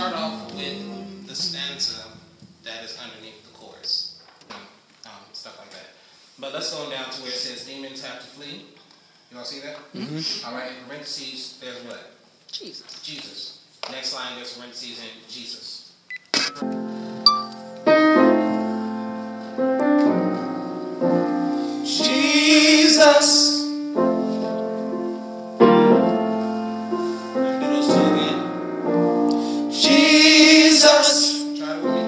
start off with the stanza that is underneath the chorus. Stuff like that. But let's go down to where it says demons have to flee. You all see that? Mm-hmm. All right, in parentheses, there's what? Jesus. Jesus. Next line, there's parentheses in Jesus. Jesus. Do those two again. Jesus. Try it with me.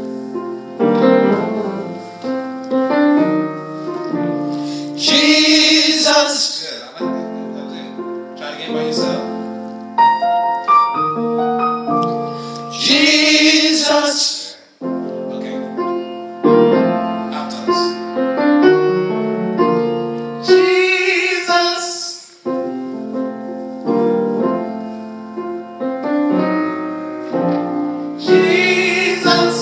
Jesus. Good, I like that. That was it. Try it again by yourself. Jesus. Okay. Altos. Jesus. Jesus.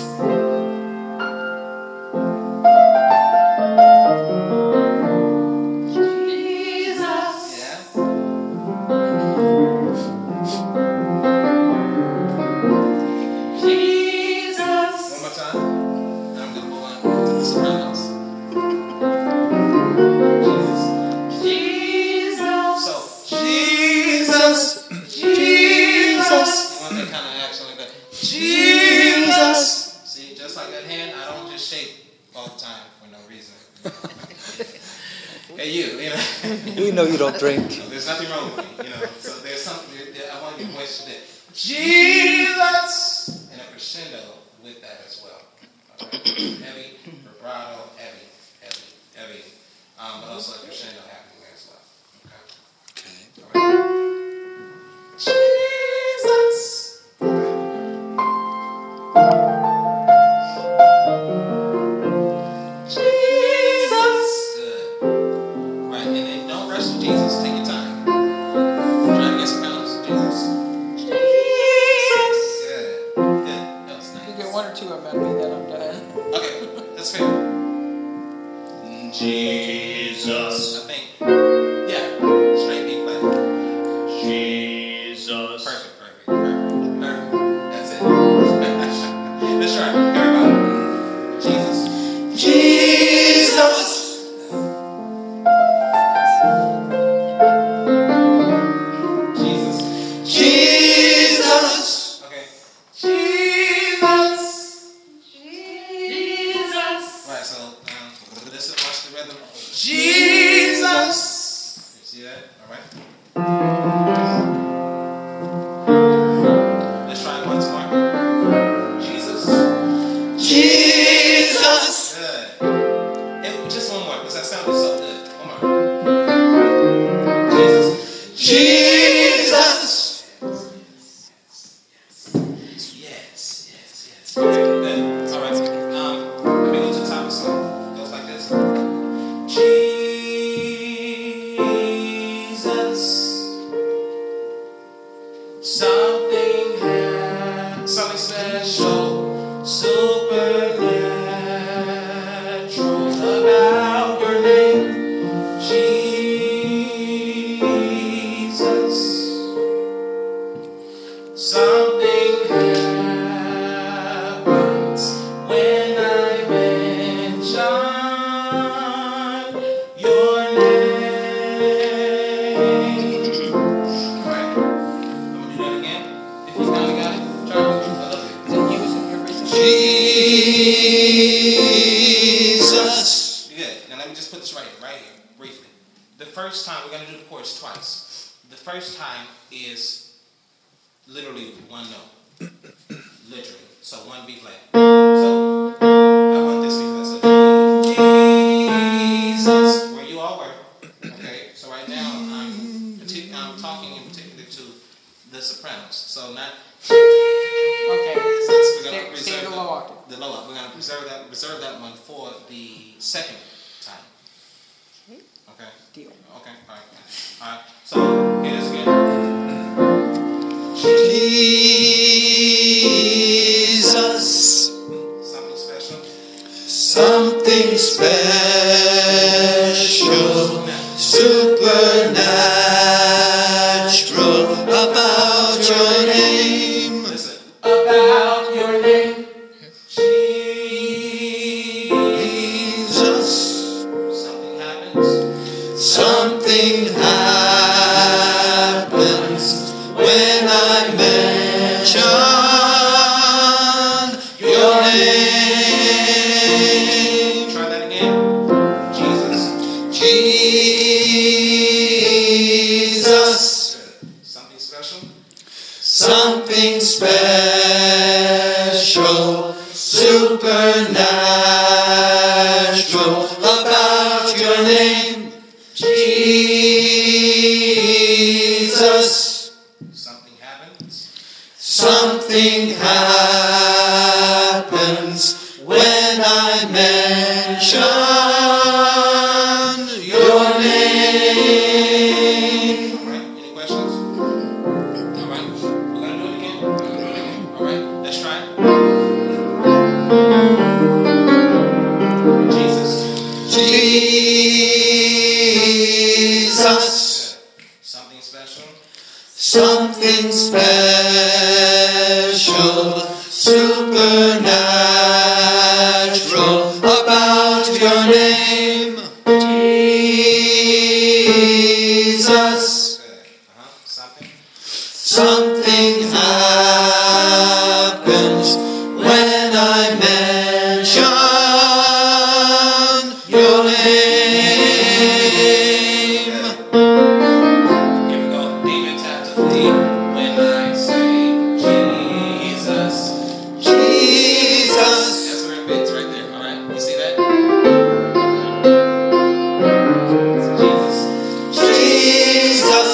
Yeah. One more time. And I'm going to move on to the sopranos. So, Jesus. Jesus. you want that kind of action like that. Jesus. See, just like that hand, I don't just shake all the time for no reason. Hey, you know. We know you don't drink. There's nothing wrong with me, So there's something, I want you to question it. Jesus! And a crescendo with that as well. All right? Heavy, vibrato, heavy. But also a crescendo happening there as well. Okay? All right? Jesus! Jesus! Good. Right, and then don't rush to Jesus. Take your time. Try to get some balance. Jesus. Good. That was nice. You get one or two of them out of me, then I'm done. Okay, that's fair. Jesus. I think. Yeah. Straight B flat. Jesus. Perfect. That's it. Let's try. Everybody. Jesus. Jesus. Jesus. Jesus. Okay. Jesus. Right. So listen. Watch the rhythm. Jesus. You see that? All right. Let's try it once more. Jesus. Jesus. Good. Just one more, because that sounded so good. One more. Jesus. Jesus. Yes. Okay, good. All right. Let me go to the top of the song. It goes like this. Jesus. Something special, supernatural about your name, Jesus. Something happens when I mention your name. Alright, I'm gonna do that again. If you finally got it, try it with me. I love it. Is it using your reason? Jesus. You good. Now let me just put this right here, briefly. The first time, we're going to do the chorus twice. The first time is literally one note. Literally. So one B flat. So I want this B flat. So Jesus, where you all were. Okay. So right now I'm talking in particular to the sopranos. So not. Okay. We're going to Stay reserve the low octave. the low octave. We're going to reserve that one for the second time. Okay. Deal. Okay. All right. So here it is again. Jesus. Something special. Something special, supernatural about your name. Listen. special, supernatural about your name, Jesus. Something happens. Something happens when I mention your name. All right. Any questions? All right. We're gonna do it again. All right. Let's try it. Jesus. Jesus. Something special. Something special, supernatural about your name, Jesus. Good. Something. Something happens when I mention your name. Here we go. Demons have to flee when I say Jesus. Jesus. That's where it fits right there. All right. You see that? Jesus. Jesus.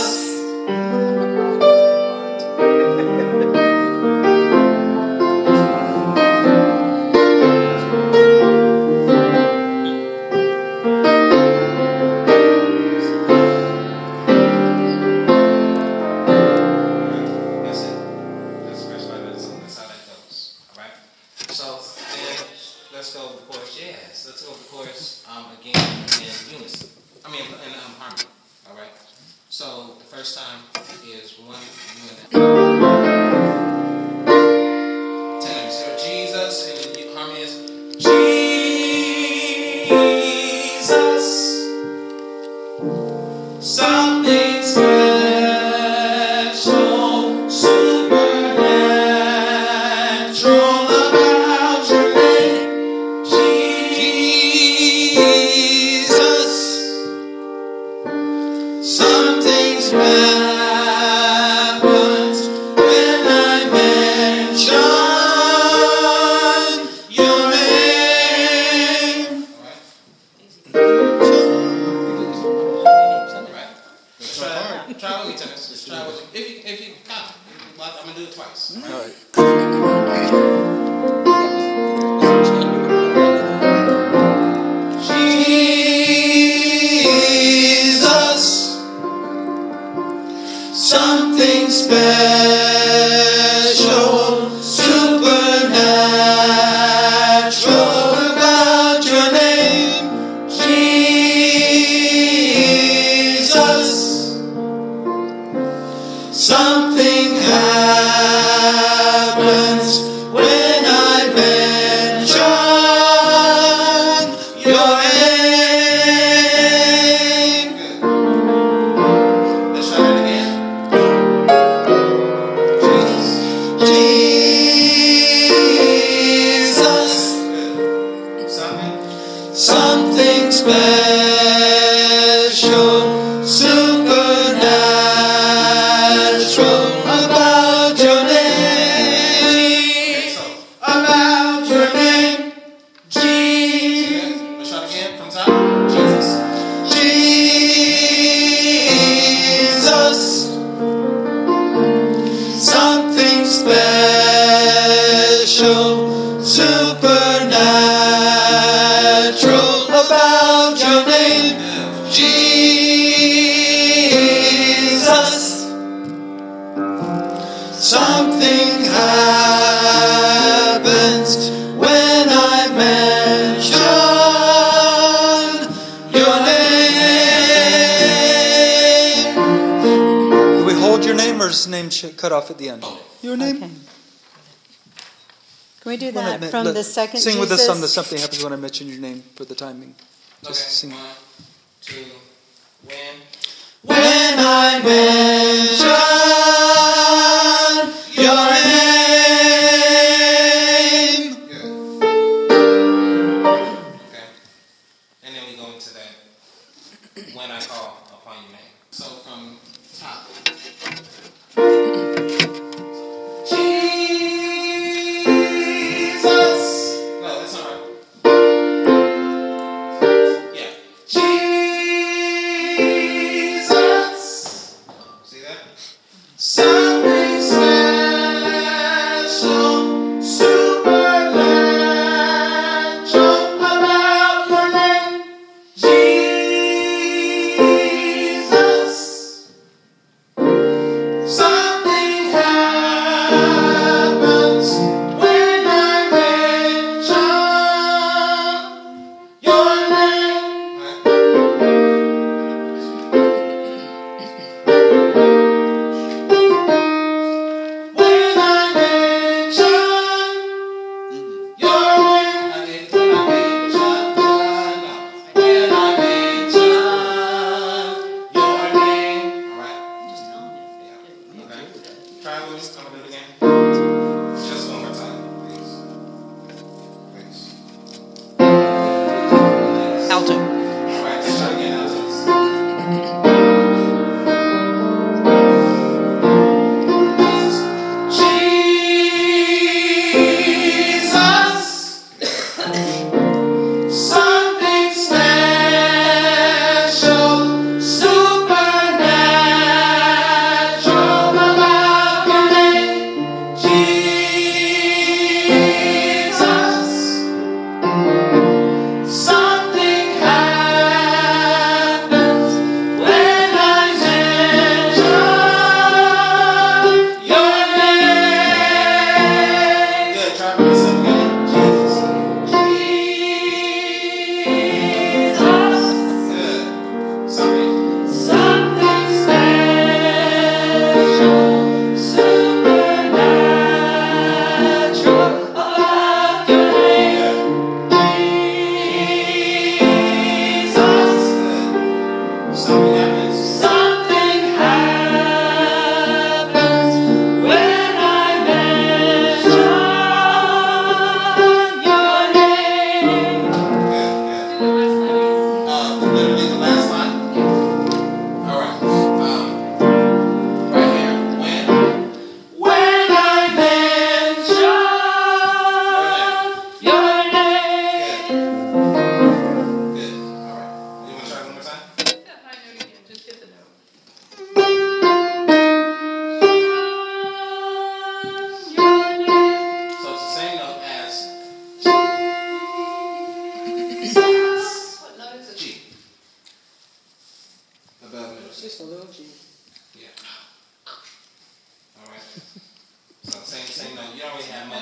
That's it. That's the first 5 minutes. That's how that goes. All right. So then let's go with the chorus. Yes. Let's go with the chorus again in unison. I mean in harmony. All right. So the first time is one, you and that. Tenor. So Jesus and the harmony is Jesus. Something special, supernatural about your name, Jesus. Something happens when I mention your name. All right. Try with me, tennis. Just try with me. If you got it. I'm gonna do it twice. All right. Jesus. Something special, supernatural about your name, Jesus. Something happens when I mention your name. Let's try it again. Jesus. Good. Something special, supernatural about your name, So about your name, let's try it again from top. Jesus. Jesus. Something special, supernatural about your name, Jesus. Something happens when I mention your name. Do we hold your name or is his name cut off at the end? Your name? Okay. Can we do Well, that let- from let- the second Sing with Jesus? us on the Something Happens When I Mention Your Name for the timing. Okay. Just sing. 1, 2, when. When I mention your name. Good. Okay. And then we go into that when I call upon your name. So from top. Jesus.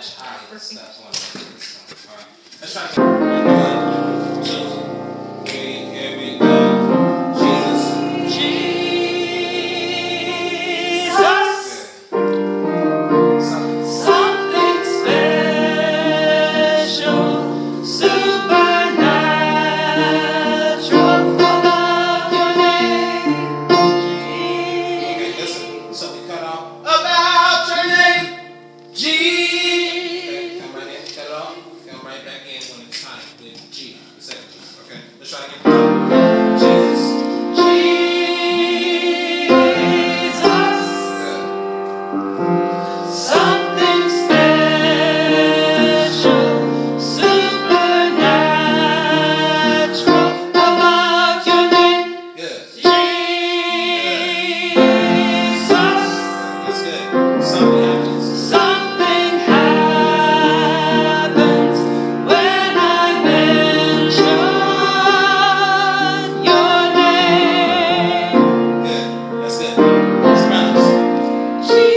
much high stuff on this one. All right. Let's try to 1, 2, 3. Here we go. Jesus. Something special, supernatural about your name. Okay, listen. So we cut off about your name, Jesus. Okay, come right in, cut it off. Come right back in when it's time with G. The second G. Okay, let's try to get Jesus. Something special, supernatural about your name, Good. Jesus. That's good. Something happens. Something happens when I mention your name. Good. That's good. Sopranos. Jesus.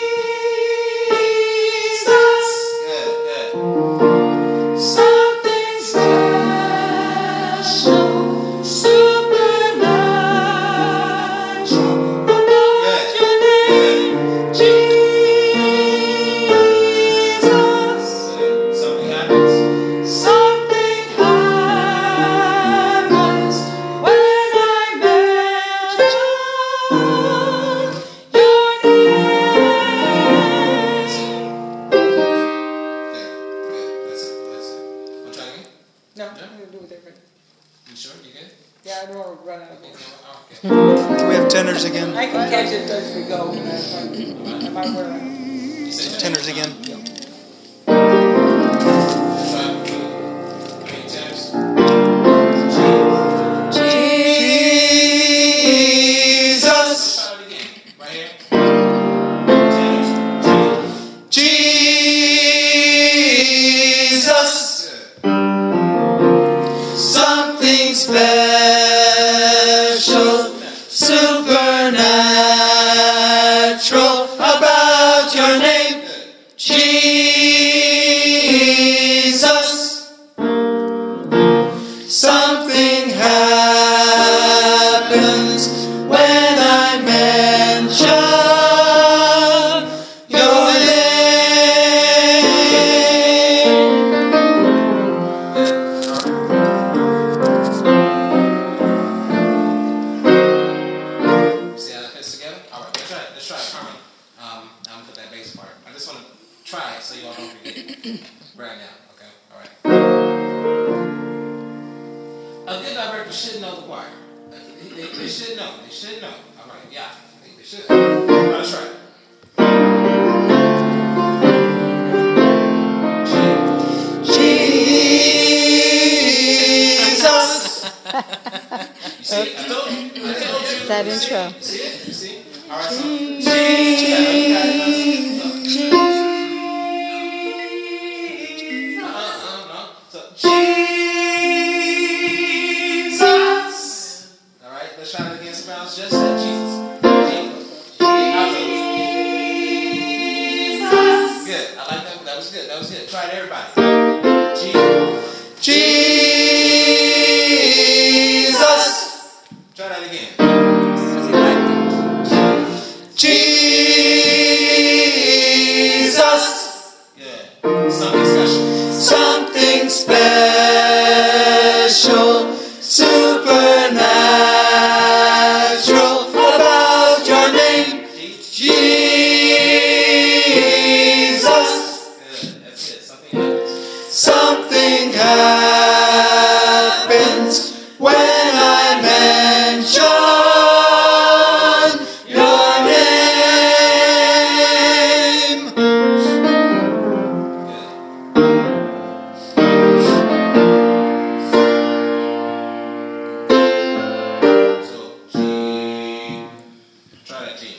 Good. Something special, supernatural about your name, Jesus. Good. Something happens. Something happens when I mention your name. Good. That's it. I'm trying again. No, I'm going to do it everything. You sure? You good? Yeah, I don't want to run out of Okay. it. Okay. Can we have tenors again? I can catch it as we go. If I were You say Tenors again. Try. Three tenors. Jesus. Try it again. Right here. Tenors. Jesus. Good. Something special, supernatural about your name, Good. Jesus. Something happens when I mention your See how that fits together? All right. Let's try it. Harmony. I'm gonna put that bass part. I just want to try it so you all don't forget right now. Okay. All right. A good director should know the choir. They should know. They should know. All right. Yeah. They should. All right, let's try it. Jesus. You see? I told you. That intro. You see it? You see? All right. So, no. So, Jesus. all right. Let's try it again. Sopranos. Just that Jesus. Good. I like that. That was good. That was good. Try it, everybody. Jesus. Try that again. Jesus. Good. Something special. Something special, supernatural about your name, Jesus. Good. That's it. Something happens. Something happens when I mention your name. So, G. Try that G.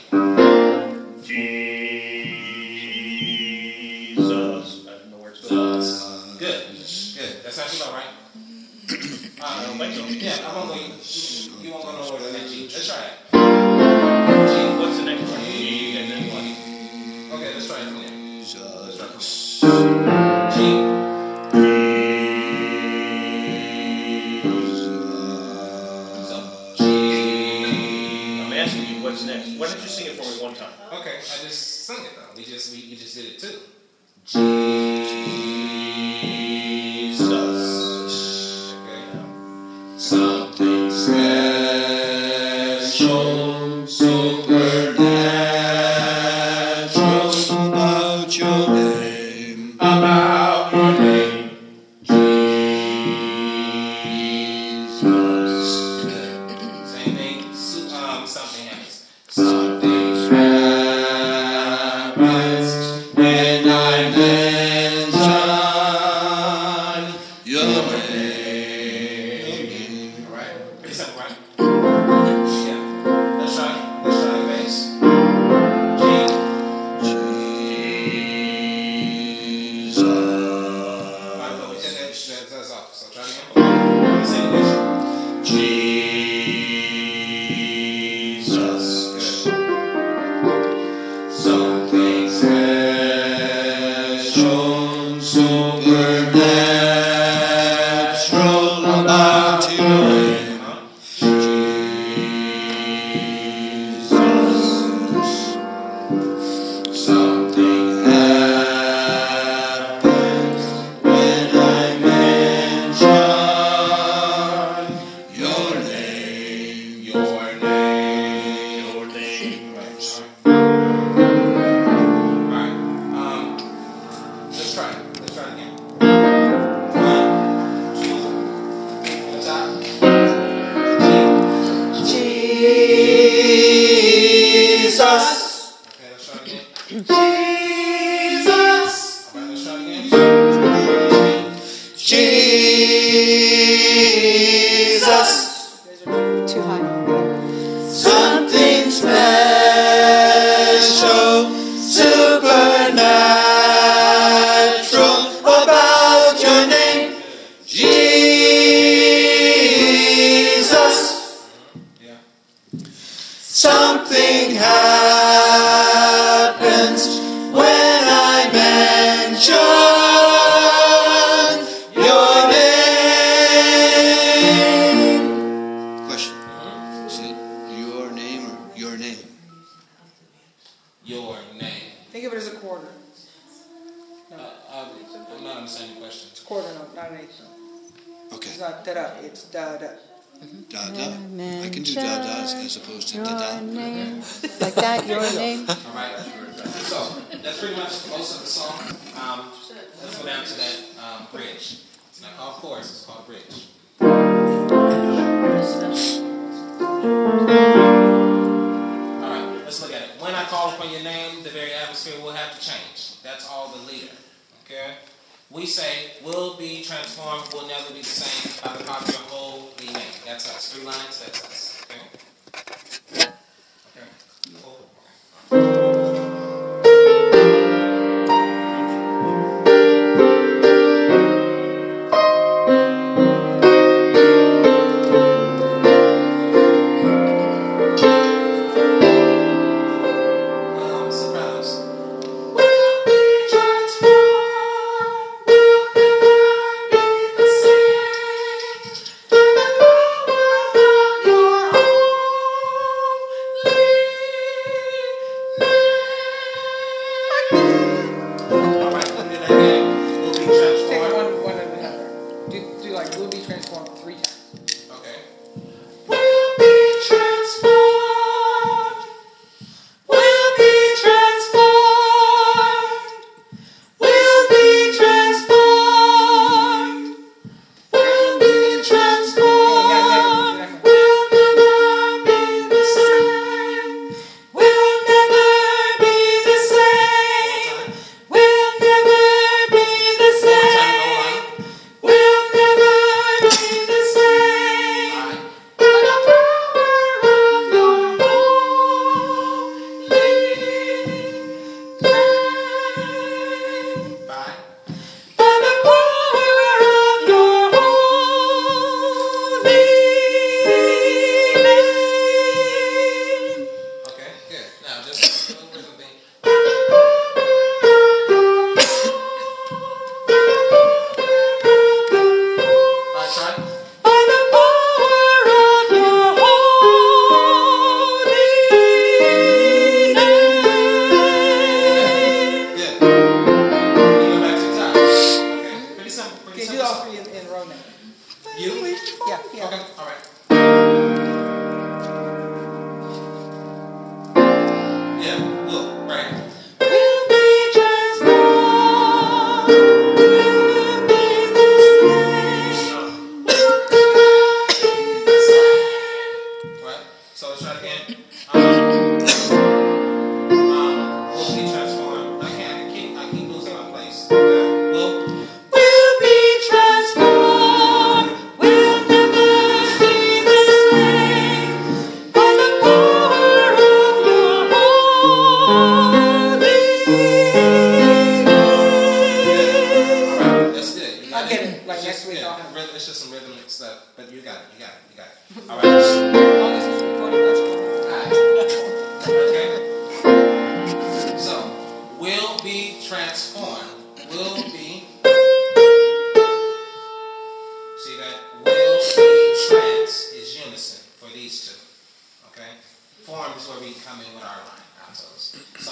Jesus. I don't know where it's going. Good. Good. That's how you know, right? I don't think so. Yeah, I'm gonna go. You won't go nowhere with that G. Let's try it. G. What's the next one? G and then what? Okay, let's try it from there. Let's try it from there. did it too. Jesus. Okay. Something special, supernatural about your name. About your name. Jesus. Same thing. Something happens. Something happens when I mention your name. All right. Pretty simple, right? Yeah. Let's try the bass. Jesus. All right, but we did that's off. So try it again. Same pitch. Jesus. Good. Something special, supernatural about your name. Jesus. Something happens when I mention your name, your name, your name. Right. All right. Let's try it. Let's try it again. 1, 2, 3 from the top. Jesus. Okay, let's try it again. Jesus. All right, let's try it again. Jesus. Too high. Something special, supernatural about your name. Jesus. Yeah. Something happens when I mention your name. Question. Is it your name or your name? Your name. Think of it as a quarter. I'm not understanding the question. It's a quarter note, not an eighth note. Okay. It's not da-da, it's da-da. Da da. I can do da da as opposed to da da. Your name. Like that, your name. All right. So that's pretty much most of the song. Let's go down to that bridge. It's not called chorus. It's called bridge. All right. Let's look at it. When I call upon your name, the very atmosphere will have to change. That's all the leader. Okay. We say we'll be transformed. We'll never be the same by the power of your holy name. That's us. 3 lines. That's us. Okay. Okay. Cool. Sopranos. We'll be transformed. We'll never be the same. By the power of your next week I'll have it. It's just some rhythmic stuff, but you got it. All As right. long as it's recorded, that's cool. Okay. So, will be transformed. Will be. See that? Will be trans is unison for these two. Okay? Form is where we come in with our line. Altos. So.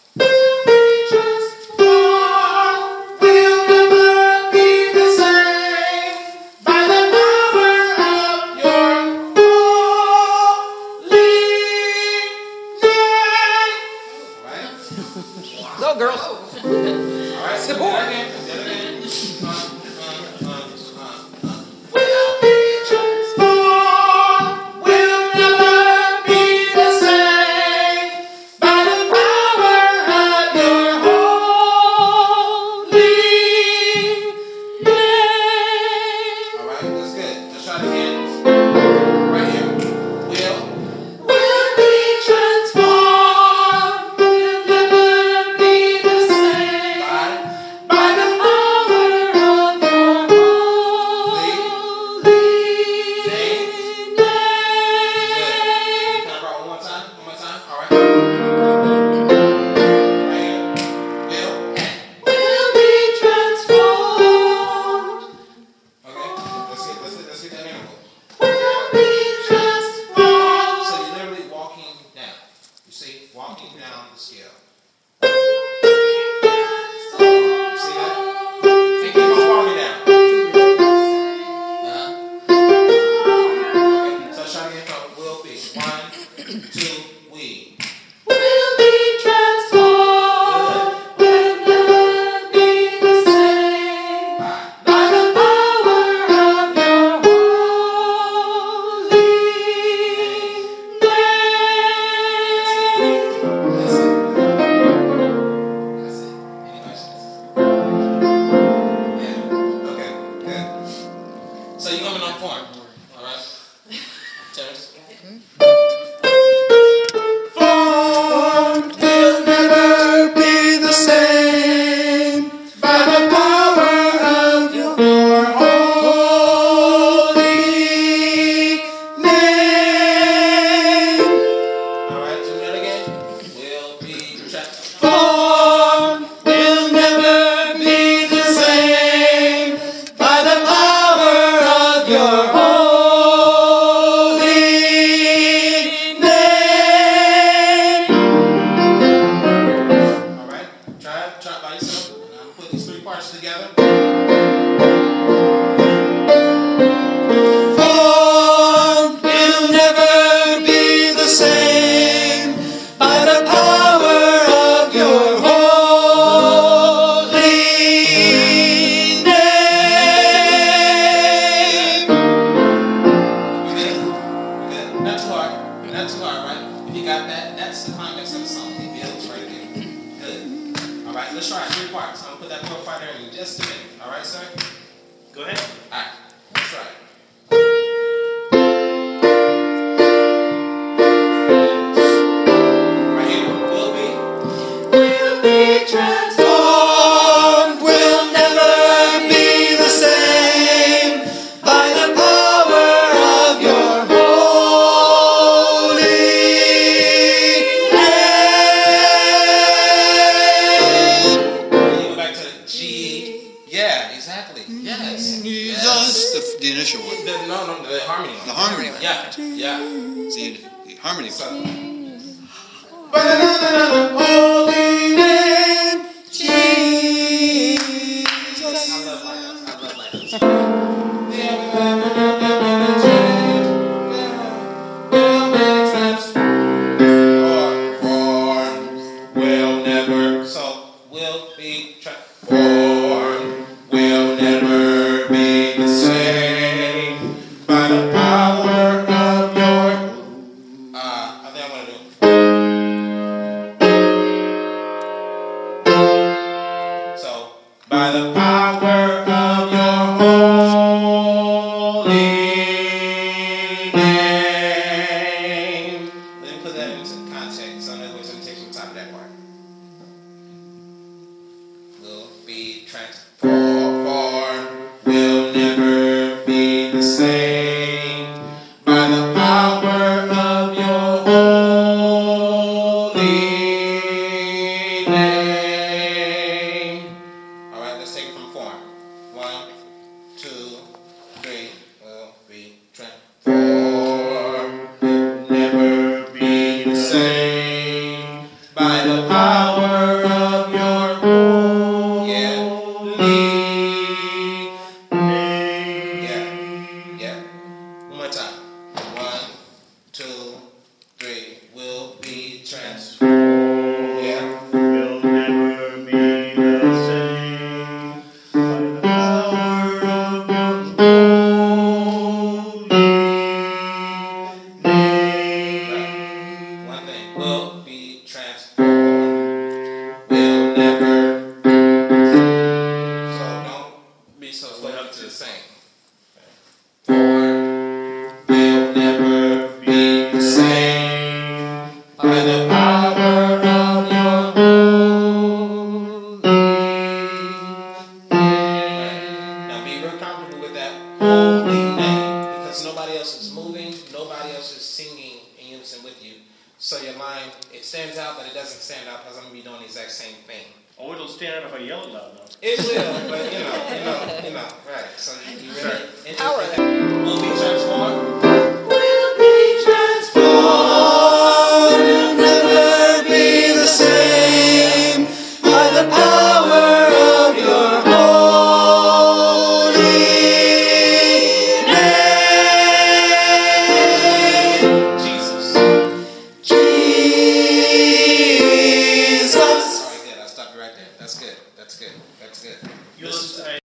Go, girls. All right, so do that again. Will be transformed, will never be the same by the power of your holy name. All right, that's good. Let's try it again. Right here. Will be transformed, will never be the same by the power of your holy name. Good. Can I borrow one more time? One more time? All right. Right here. Will be transformed. Okay. Let's get that interval. Will be transformed. So you're literally walking down. You see? Walking down the scale. See that? And keep on walking down. Okay, so let's try again from will be. 1, 2, we. Will be transformed. Will never be the same by the power of your holy name. That's it. Any questions? Yeah. Okay. Good. So you're coming on form. All right. Terrence. Form will never be the same by the power of your holy name. All right. So that again. Will be transformed. Will never be the same by the power of your holy name. All right, try it by yourself. And I'm gonna put these 3 parts together. Form will never be the same by the power of your holy name. Good. Not too hard. Not too hard, right? If you got that, that's the climax of the song. It builds right there. Good. All right, let's try it 3 parts. I'm gonna put that 4th part there in just a minute. All right, sir? Go ahead. All right, let's try it. Right here, will be transformed, will never be the same by the power of your holy name. You go back to the G. Yeah, exactly. Yes. Jesus, the initial one. The harmony one. The harmony one. Yeah. The harmony one. So, holy name, Jesus. I love lighthouse. Will never. So, will be transformed. Will never be the same by the power of your. I think I'm gonna do. So, by the power of your holy name. Let me put that into context. So, in other words, let me take from the top of that part. Will be transformed. Will never holy name, because nobody else is moving, nobody else is singing in unison with you. So your line, it stands out, but it doesn't stand out because I'm going to be doing the exact same thing. Oh, it'll stand out if I yell it loud enough. It will, but you know, right. So you really... Power. Will be transformed. Will be transformed, will never be the same by the power of your holy name. Jesus. Jesus. All right, good. I'll stop you right there. That's good. That's good. That's good. You This is- listen,